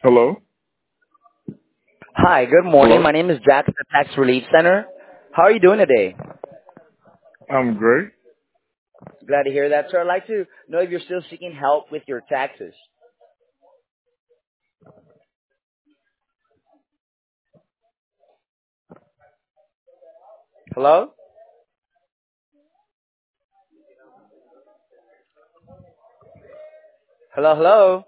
Hello? Hi, good morning. Hello? My name is Jack at the Tax Relief Center. How are you doing today? I'm great. Glad to hear that, sir. I'd like to know if you're still seeking help with your taxes. Hello? Hello, hello?